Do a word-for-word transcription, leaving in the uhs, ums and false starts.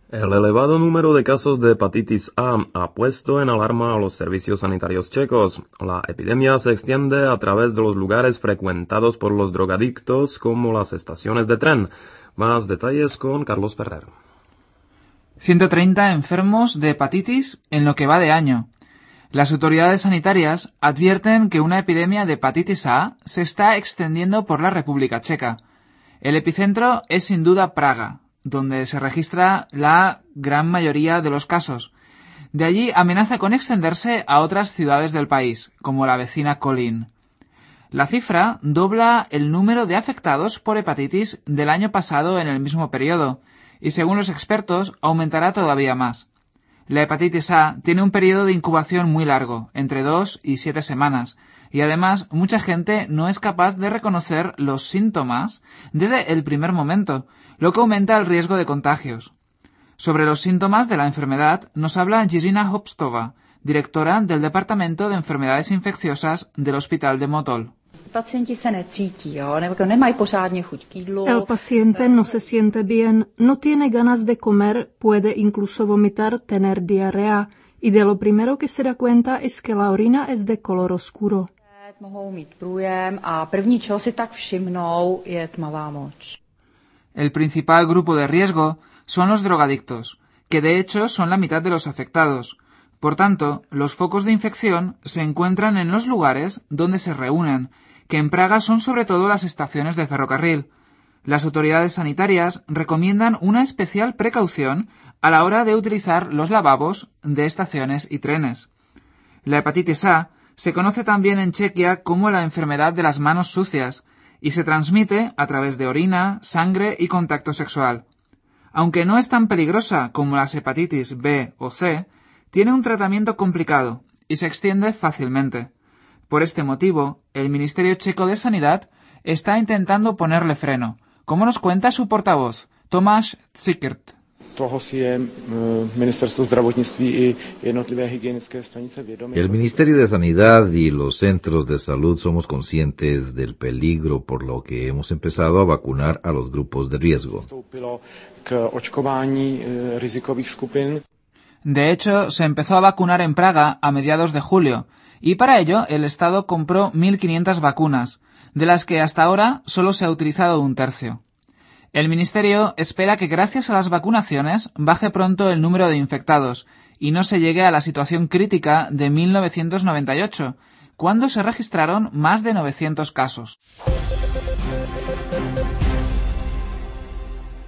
El elevado número de casos de hepatitis A ha puesto en alarma a los servicios sanitarios checos. La epidemia se extiende a través de los lugares frecuentados por los drogadictos, como las estaciones de tren. Más detalles con Carlos Ferrer. ciento treinta enfermos de hepatitis en lo que va de año. Las autoridades sanitarias advierten que una epidemia de hepatitis A se está extendiendo por la República Checa. El epicentro es sin duda Praga, donde se registra la gran mayoría de los casos. De allí amenaza con extenderse a otras ciudades del país, como la vecina Kolín. La cifra dobla el número de afectados por hepatitis del año pasado en el mismo periodo, y según los expertos aumentará todavía más. La hepatitis A tiene un periodo de incubación muy largo, entre dos y siete semanas, y además mucha gente no es capaz de reconocer los síntomas desde el primer momento, lo que aumenta el riesgo de contagios. Sobre los síntomas de la enfermedad nos habla Jiřina Hopstová, directora del Departamento de Enfermedades Infecciosas del Hospital de Motol. El paciente no se siente bien, no tiene ganas de comer, puede incluso vomitar, tener diarrea, y de lo primero que se da cuenta es que la orina es de color oscuro. El principal grupo de riesgo son los drogadictos, que de hecho son la mitad de los afectados. Por tanto, los focos de infección se encuentran en los lugares donde se reúnen, que en Praga son sobre todo las estaciones de ferrocarril. Las autoridades sanitarias recomiendan una especial precaución a la hora de utilizar los lavabos de estaciones y trenes. La hepatitis A se conoce también en Chequia como la enfermedad de las manos sucias y se transmite a través de orina, sangre y contacto sexual. Aunque no es tan peligrosa como las hepatitis B o C, tiene un tratamiento complicado y se extiende fácilmente. Por este motivo, el Ministerio Checo de Sanidad está intentando ponerle freno, como nos cuenta su portavoz, Tomáš Cikrt. El Ministerio de Sanidad y los centros de salud somos conscientes del peligro, por lo que hemos empezado a vacunar a los grupos de riesgo. De hecho, se empezó a vacunar en Praga a mediados de julio, y para ello el Estado compró mil quinientas vacunas, de las que hasta ahora solo se ha utilizado un tercio. El Ministerio espera que gracias a las vacunaciones baje pronto el número de infectados y no se llegue a la situación crítica de mil novecientos noventa y ocho, cuando se registraron más de novecientos casos.